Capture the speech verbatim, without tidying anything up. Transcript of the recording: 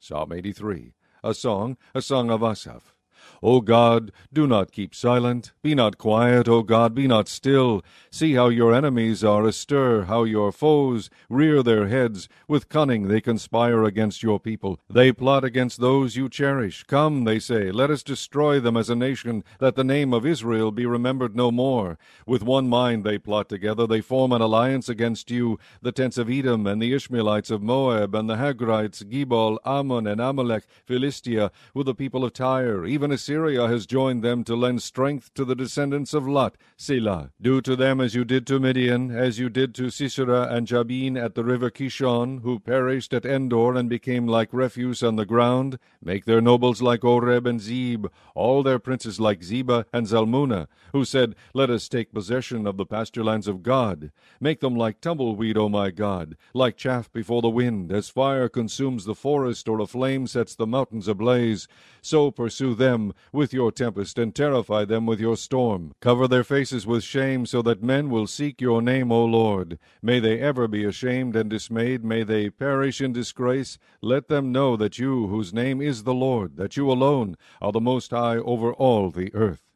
Psalm eighty-three, a song, a song of Asaph. O God, do not keep silent. Be not quiet, O God, be not still. See how your enemies are astir, how your foes rear their heads. With cunning they conspire against your people. They plot against those you cherish. Come, they say, let us destroy them as a nation, that the name of Israel be remembered no more. With one mind they plot together. They form an alliance against you, the tents of Edom, and the Ishmaelites of Moab, and the Hagrites, Gebal, Ammon, and Amalek, Philistia, with the people of Tyre. Even Assyria has joined them to lend strength to the descendants of Lot. Selah. Do to them as you did to Midian, as you did to Sisera and Jabin at the river Kishon, who perished at Endor and became like refuse on the ground. Make their nobles like Oreb and Zeb, all their princes like Zeba and Zalmunna, who said, Let us take possession of the pasturelands of God. Make them like tumbleweed, O my God, like chaff before the wind, as fire consumes the forest, or a flame sets the mountains ablaze. So pursue them with your tempest, and terrify them with your storm. Cover their faces with shame, so that men will seek your name, O Lord. May they ever be ashamed and dismayed. May they perish in disgrace. Let them know that you, whose name is the Lord, that you alone are the Most High over all the earth.